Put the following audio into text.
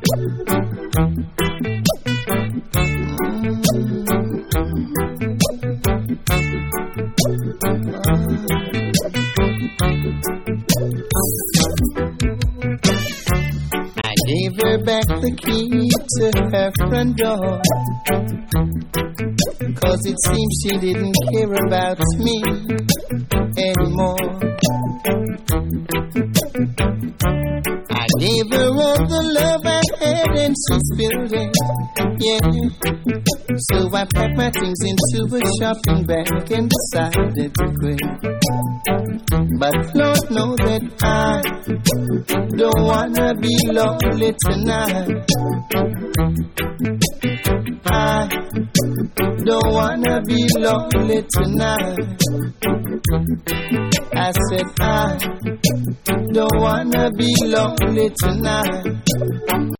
I gave her back the key to her front door, 'cause it seems she didn't care about me anymore. I gave her all the love I had and she spilled it, yeah. So I packed my things into a shopping bag and decided to quit. But Lord knows that I don't wanna be lonely tonight. I don't wanna be lonely tonight. I said I don't wanna be lonely tonight.